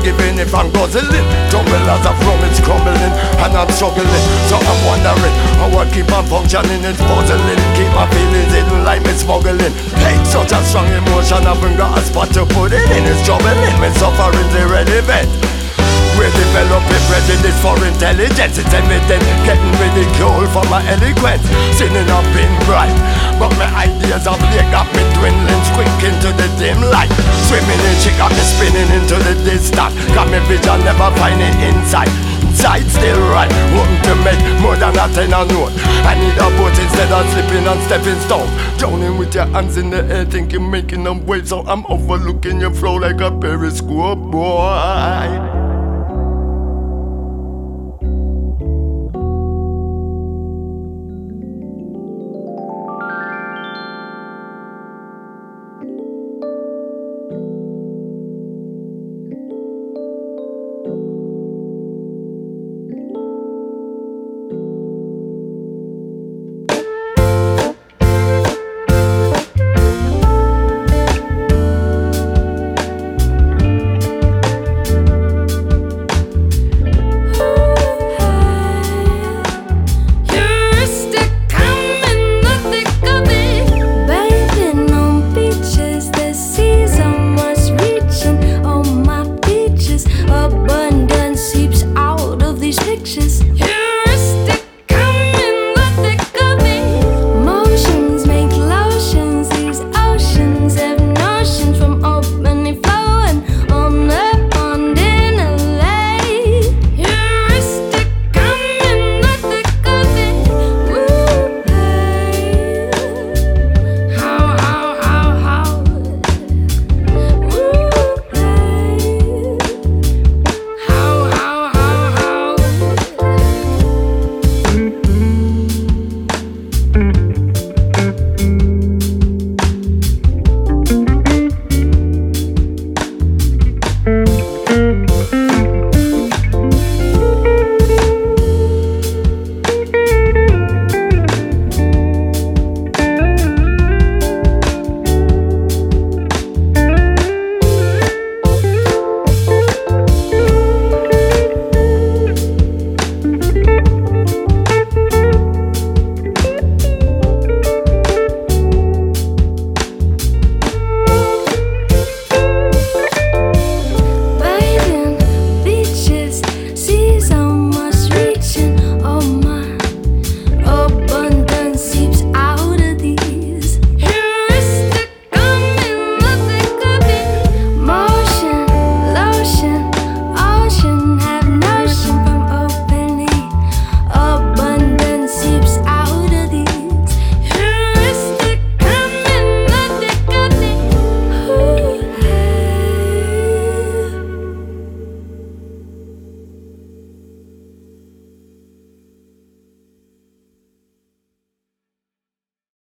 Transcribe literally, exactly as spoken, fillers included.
giving if I'm guzzling. Tumblers of rum, it's crumbling, and I'm struggling. So I'm wondering how I keep on functioning, it's puzzling. Keep my feelings hidden like me smuggling. Hey, such a strong emotion, I haven't got a spot to put it in. It's troubling, me suffering's irrelevant. We develop a prejudice for intelligence. It's evident, getting ridiculed for my eloquence. Sinning up in bright, but my ideas of late got me dwindling, squeak into the dim light. Swimming in shit got me spinning into the distance. Got me vision never finding insight. Sight still right, wanting to make more than a ten a note. I need a boat instead of slipping on stepping stone. Drowning with your hands in the air, thinking making them waves. So I'm overlooking your flow like a periscope, boy.